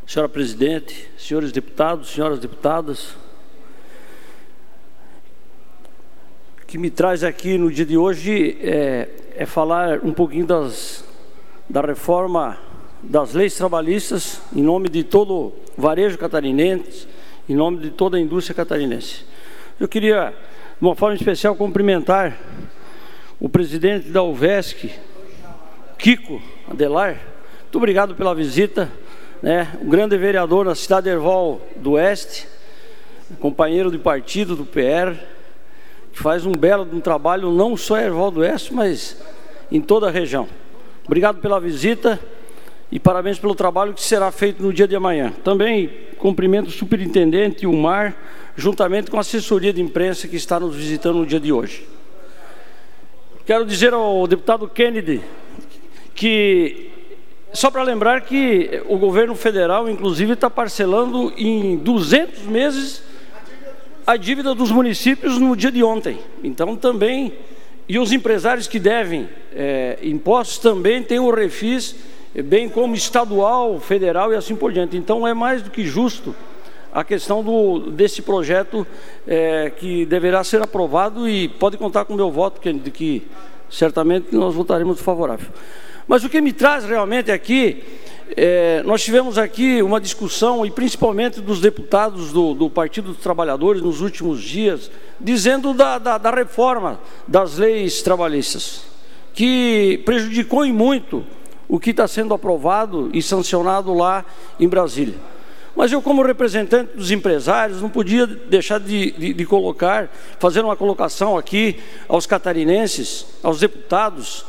Senhora presidente, senhores deputados, senhoras deputadas, o que me traz aqui no dia de hoje é falar um pouquinho da reforma das leis trabalhistas, em nome de todo o varejo catarinense, em nome de toda a indústria catarinense. Eu queria, de uma forma especial, cumprimentar o presidente da UVESC, Kiko Adelar. Muito obrigado pela visita, um grande vereador na cidade de Erval do Oeste, companheiro de partido do PR, que faz um belo trabalho, não só em Erval do Oeste, mas em toda a região. Obrigado pela visita e parabéns pelo trabalho que será feito no dia de amanhã. Também cumprimento o superintendente Umar, juntamente com a assessoria de imprensa que está nos visitando no dia de hoje. Quero dizer ao deputado Kennedy que, só para lembrar que o governo federal, inclusive, está parcelando em 200 meses a dívida dos municípios no dia de ontem. Então, também, e os empresários que devem impostos também têm o refis, bem como estadual, federal e assim por diante. Então, é mais do que justo a questão desse projeto que deverá ser aprovado, e pode contar com o meu voto, que certamente nós votaremos favorável. Mas o que me traz realmente aqui, nós tivemos aqui uma discussão, e principalmente dos deputados do Partido dos Trabalhadores nos últimos dias, dizendo da reforma das leis trabalhistas, que prejudicou em muito o que está sendo aprovado e sancionado lá em Brasília. Mas eu, como representante dos empresários, não podia deixar de fazer uma colocação aqui aos catarinenses, aos deputados,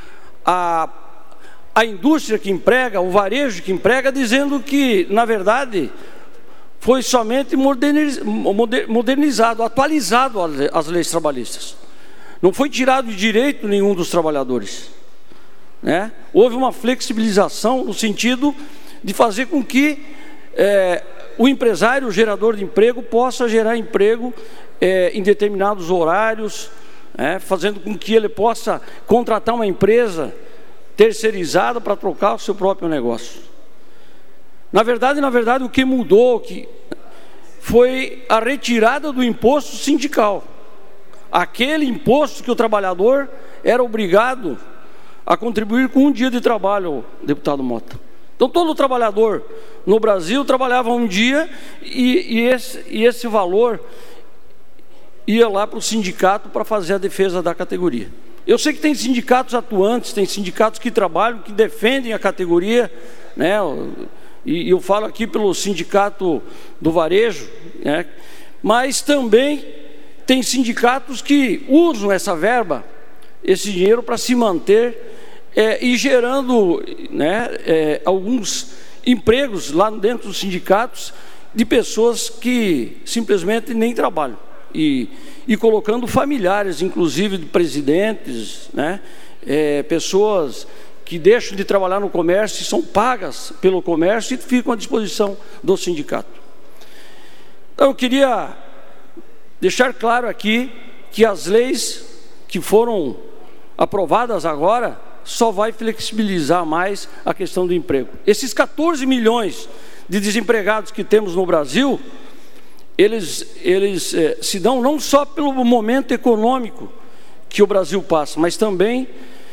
a indústria que emprega, o varejo que emprega, dizendo que, na verdade, foi somente modernizado, atualizado as leis trabalhistas. Não foi tirado de direito nenhum dos trabalhadores. Houve uma flexibilização no sentido de fazer com que o empresário, o gerador de emprego, possa gerar emprego em determinados horários, fazendo com que ele possa contratar uma empresa terceirizada para trocar o seu próprio negócio. Na verdade, o que mudou foi a retirada do imposto sindical. Aquele imposto que o trabalhador era obrigado a contribuir com um dia de trabalho, deputado Mota. Então, todo trabalhador no Brasil trabalhava um dia e esse valor ia lá para o sindicato para fazer a defesa da categoria. Eu sei que tem sindicatos atuantes, tem sindicatos que trabalham, que defendem a categoria, e eu falo aqui pelo sindicato do varejo, mas também tem sindicatos que usam essa verba, esse dinheiro, para se manter e gerando alguns empregos lá dentro dos sindicatos de pessoas que simplesmente nem trabalham, e colocando familiares, inclusive de presidentes, pessoas que deixam de trabalhar no comércio e são pagas pelo comércio e ficam à disposição do sindicato. Então, eu queria deixar claro aqui que as leis que foram aprovadas agora só vai flexibilizar mais a questão do emprego. Esses 14 milhões de desempregados que temos no Brasil, eles se dão não só pelo momento econômico que o Brasil passa, mas também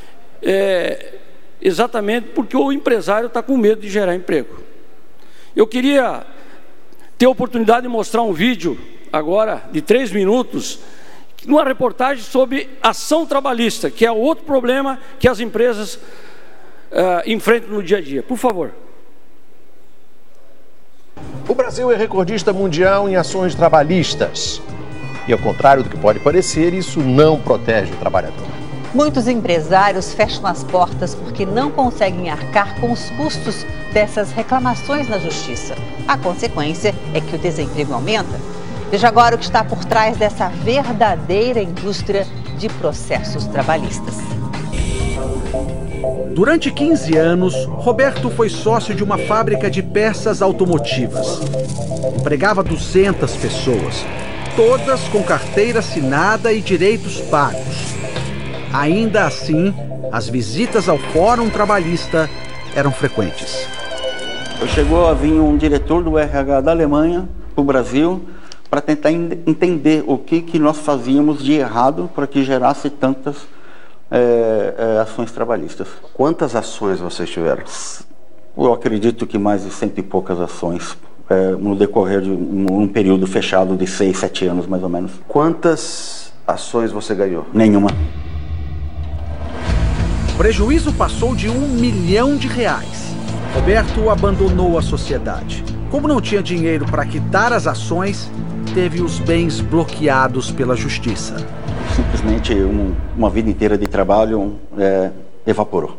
exatamente porque o empresário está com medo de gerar emprego. Eu queria ter a oportunidade de mostrar um vídeo agora de 3 minutos, numa reportagem sobre ação trabalhista, que é outro problema que as empresas enfrentam no dia a dia. Por favor. O Brasil é recordista mundial em ações trabalhistas. E ao contrário do que pode parecer, isso não protege o trabalhador. Muitos empresários fecham as portas porque não conseguem arcar com os custos dessas reclamações na justiça. A consequência é que o desemprego aumenta. Veja agora o que está por trás dessa verdadeira indústria de processos trabalhistas. Durante 15 anos, Roberto foi sócio de uma fábrica de peças automotivas. Empregava 200 pessoas, todas com carteira assinada e direitos pagos. Ainda assim, as visitas ao Fórum Trabalhista eram frequentes. Chegou a vir um diretor do RH da Alemanha para o Brasil para tentar entender o que nós fazíamos de errado para que gerasse tantas ações trabalhistas. Quantas ações vocês tiveram? Eu acredito que mais de 100 e poucas ações no decorrer de um período fechado de 6, 7 anos, mais ou menos. Quantas ações você ganhou? Nenhuma. O prejuízo passou de R$1 milhão. Roberto abandonou a sociedade. Como não tinha dinheiro para quitar as ações, teve os bens bloqueados pela justiça. Simplesmente uma vida inteira de trabalho evaporou.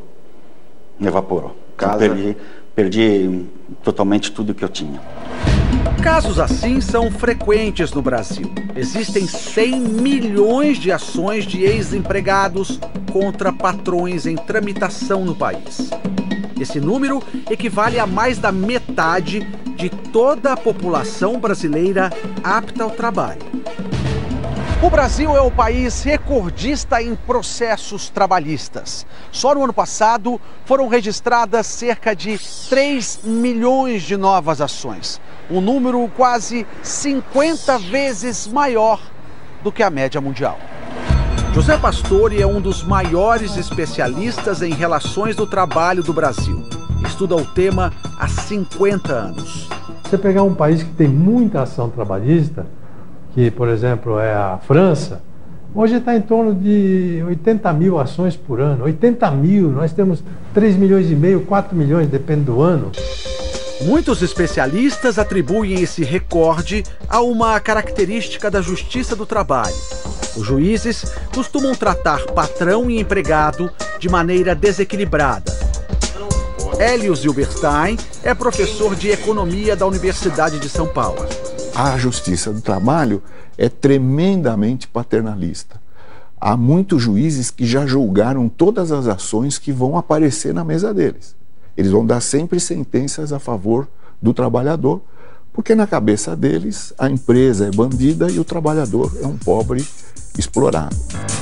Perdi totalmente tudo que eu tinha. Casos assim são frequentes no Brasil. Existem 100 milhões de ações de ex-empregados contra patrões em tramitação no país. Esse número equivale a mais da metade de toda a população brasileira apta ao trabalho. O Brasil é o país recordista em processos trabalhistas. Só no ano passado foram registradas cerca de 3 milhões de novas ações. Um número quase 50 vezes maior do que a média mundial. José Pastore é um dos maiores especialistas em relações do trabalho do Brasil. Estuda o tema há 50 anos. Você pegar um país que tem muita ação trabalhista, que, por exemplo, é a França, hoje está em torno de 80 mil ações por ano. 80 mil, nós temos 3 milhões e meio, 4 milhões, depende do ano. Muitos especialistas atribuem esse recorde a uma característica da justiça do trabalho. Os juízes costumam tratar patrão e empregado de maneira desequilibrada. Hélio Zilberstein é professor de economia da Universidade de São Paulo. A justiça do trabalho é tremendamente paternalista. Há muitos juízes que já julgaram todas as ações que vão aparecer na mesa deles. Eles vão dar sempre sentenças a favor do trabalhador, porque na cabeça deles a empresa é bandida e o trabalhador é um pobre explorado.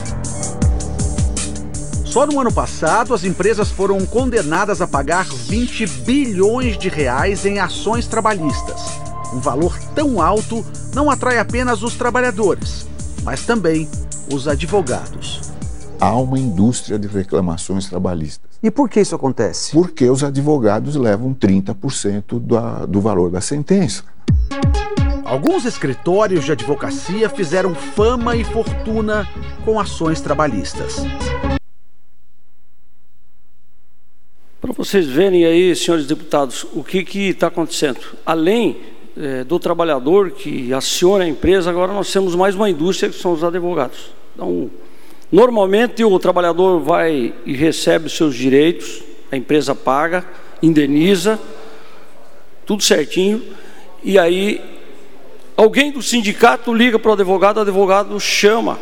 Só no ano passado, as empresas foram condenadas a pagar 20 bilhões de reais em ações trabalhistas. Um valor tão alto não atrai apenas os trabalhadores, mas também os advogados. Há uma indústria de reclamações trabalhistas. E por que isso acontece? Porque os advogados levam 30% do valor da sentença. Alguns escritórios de advocacia fizeram fama e fortuna com ações trabalhistas. Para vocês verem aí, senhores deputados, o que está acontecendo. Além do trabalhador que aciona a empresa, agora nós temos mais uma indústria que são os advogados. Então, normalmente o trabalhador vai e recebe os seus direitos, a empresa paga, indeniza, tudo certinho, e aí alguém do sindicato liga para o advogado chama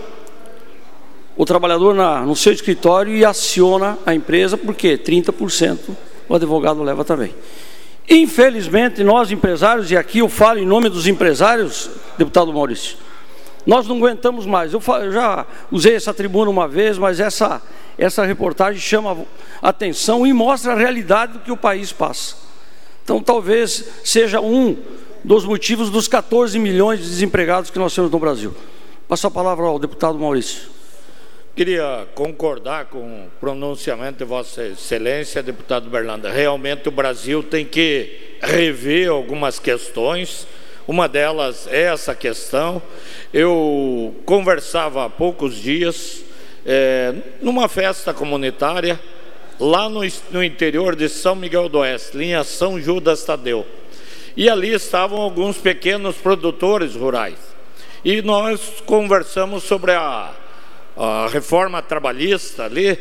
o trabalhador no seu escritório e aciona a empresa, porque 30% o advogado leva também. Infelizmente, nós empresários, e aqui eu falo em nome dos empresários, deputado Maurício, nós não aguentamos mais. Eu já usei essa tribuna uma vez, mas essa reportagem chama atenção e mostra a realidade do que o país passa. Então, talvez seja um dos motivos dos 14 milhões de desempregados que nós temos no Brasil. Passo a palavra ao deputado Maurício. Queria concordar com o pronunciamento de Vossa Excelência, deputado Berlanda. Realmente o Brasil tem que rever algumas questões. Uma delas é essa questão. Eu conversava há poucos dias numa festa comunitária lá no interior de São Miguel do Oeste, linha São Judas Tadeu. E ali estavam alguns pequenos produtores rurais. E nós conversamos sobre a reforma trabalhista ali,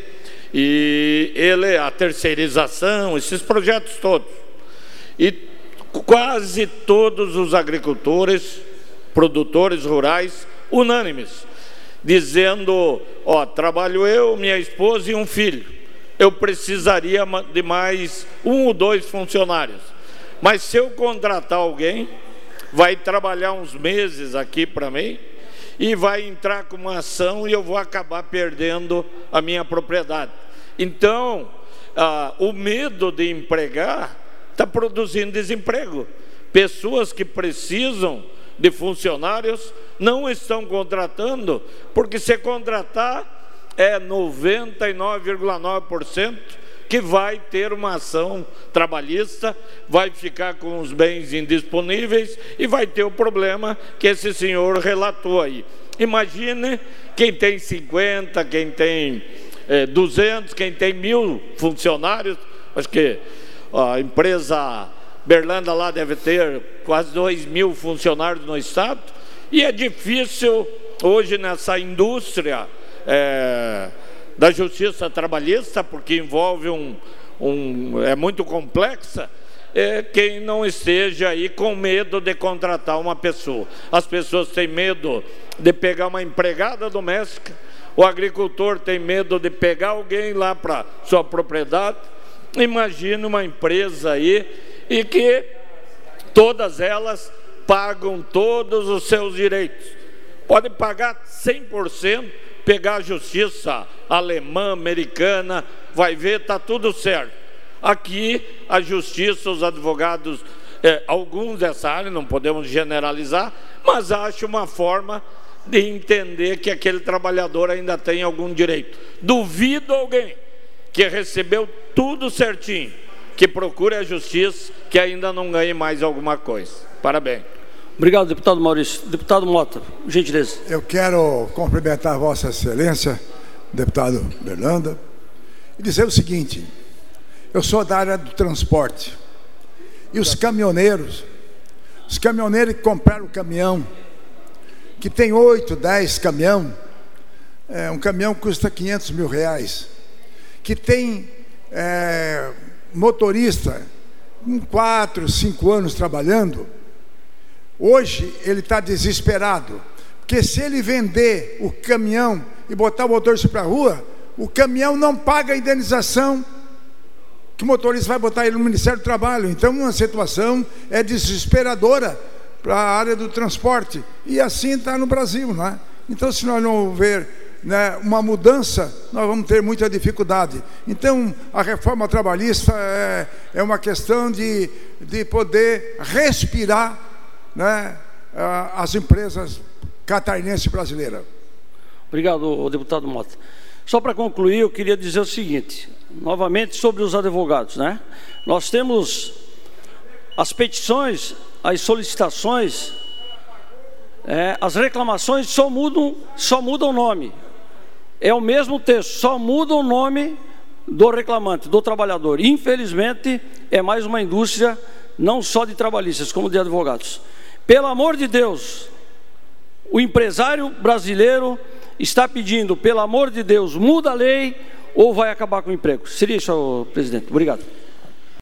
e a terceirização, esses projetos todos. E quase todos os agricultores, produtores rurais, unânimes, dizendo: trabalho eu, minha esposa e um filho. Eu precisaria de mais 1 ou 2 funcionários. Mas se eu contratar alguém, vai trabalhar uns meses aqui para mim, e vai entrar com uma ação e eu vou acabar perdendo a minha propriedade. Então, o medo de empregar está produzindo desemprego. Pessoas que precisam de funcionários não estão contratando, porque se contratar é 99,9% que vai ter uma ação trabalhista, vai ficar com os bens indisponíveis e vai ter o problema que esse senhor relatou aí. Imagine quem tem 50, quem tem 200, quem tem 1.000 funcionários. Acho que a empresa Berlanda lá deve ter quase 2.000 funcionários no estado, e é difícil hoje nessa indústria da justiça trabalhista, porque envolve é muito complexa, quem não esteja aí com medo de contratar uma pessoa. As pessoas têm medo de pegar uma empregada doméstica, o agricultor tem medo de pegar alguém lá para sua propriedade. Imagine uma empresa aí e que todas elas pagam todos os seus direitos. Pode pagar 100%, pegar a justiça alemã, americana, vai ver, está tudo certo. Aqui, a justiça, os advogados, alguns dessa área, não podemos generalizar, mas acho uma forma de entender que aquele trabalhador ainda tem algum direito. Duvido alguém que recebeu tudo certinho, que procure a justiça, que ainda não ganhe mais alguma coisa. Parabéns. Obrigado, deputado Maurício. Deputado Mota, gentileza. Eu quero cumprimentar Vossa Excelência, deputado Berlanda, e dizer o seguinte: eu sou da área do transporte, e os caminhoneiros que compraram o caminhão, que tem 8, 10 caminhão, um caminhão custa R$500 mil, que tem motorista com 4, 5 anos trabalhando, hoje ele está desesperado, porque se ele vender o caminhão e botar o motorista para a rua, o caminhão não paga a indenização que o motorista vai botar ele no Ministério do Trabalho. Então, uma situação desesperadora para a área do transporte, e assim está no Brasil, não é? Então, se nós não houver uma mudança, nós vamos ter muita dificuldade. Então, a reforma trabalhista é uma questão de poder respirar, as empresas catarinenses e brasileiras. Obrigado, deputado Mota. Só para concluir, eu queria dizer o seguinte, novamente sobre os advogados, Nós temos as petições, as solicitações, as reclamações só mudam o nome. É o mesmo texto, só muda o nome do reclamante, do trabalhador. Infelizmente, é mais uma indústria não só de trabalhistas, como de advogados. Pelo amor de Deus, o empresário brasileiro está pedindo, pelo amor de Deus, muda a lei ou vai acabar com o emprego. Seria isso, presidente. Obrigado.